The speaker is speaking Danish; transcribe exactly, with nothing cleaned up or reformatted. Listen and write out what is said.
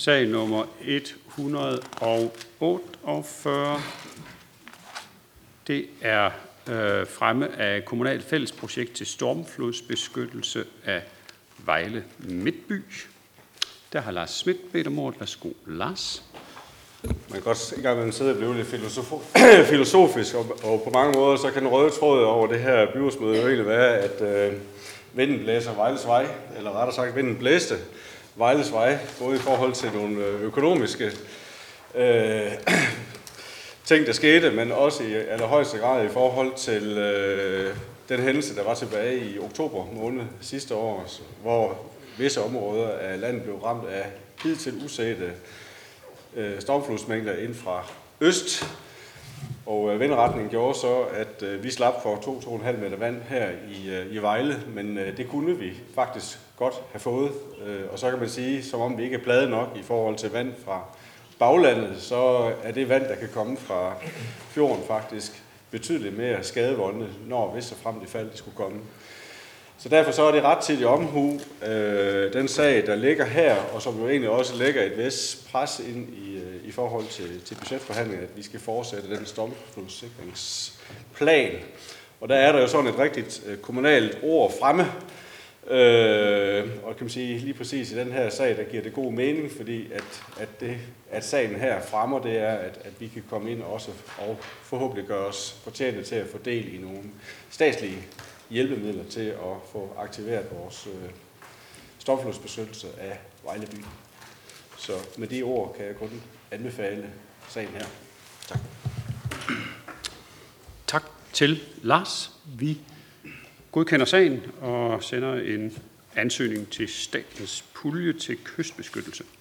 Sag nummer et hundrede og otteogfyrre. Det er øh, fremme af kommunalt fællesprojekt til stormflodsbeskyttelse af Vejle Midtby. Der har Lars Schmidt bedt om ordet. Værsgo, Lars. Man kan godt i gang med at sidde og blive lidt filosofisk, og, og på mange måder så kan den røde tråd over det her byrådsmøde jo egentlig være, at øh, vinden blæser Vejles vej, eller rettere sagt, vinden blæste Vejles vej, både i forhold til nogle økonomiske øh, ting, der skete, men også i allerhøjeste grad i forhold til øh, den hændelse, der var tilbage i oktober måned sidste år, hvor visse områder af landet blev ramt af hidtil usete øh, stormflodsmængder ind fra øst. Og øh, vindretningen gjorde så, at øh, vi slap for to til to komma fem meter vand her i, øh, i Vejle, men øh, det kunne vi faktisk godt have fået. Øh, og så kan man sige, som om vi ikke er plade nok i forhold til vand fra baglandet, så er det vand, der kan komme fra fjorden faktisk betydeligt mere skadevoldende, når hvis og frem det fald, det skulle komme. Så derfor så er det ret til i omhu, øh, den sag, der ligger her, og som jo egentlig også lægger et vist pres ind i, øh, i forhold til, til budgetforhandlinger, at vi skal fortsætte den stormflodssikringsplan. Og der er der jo sådan et rigtigt øh, kommunalt ord fremme, øh, og kan man sige lige præcis i den her sag, der giver det god mening, fordi at, at, det, at sagen her fremmer, det er, at, at vi kan komme ind også og forhåbentlig gøre os fortjente til at få del i nogle statslige hjælpemidler til at få aktiveret vores øh, stormflodsbeskyttelse af Vejle by. Så med de ord kan jeg kun anbefale sagen her. Tak. Tak til Lars. Vi godkender sagen og sender en ansøgning til statens pulje til kystbeskyttelse.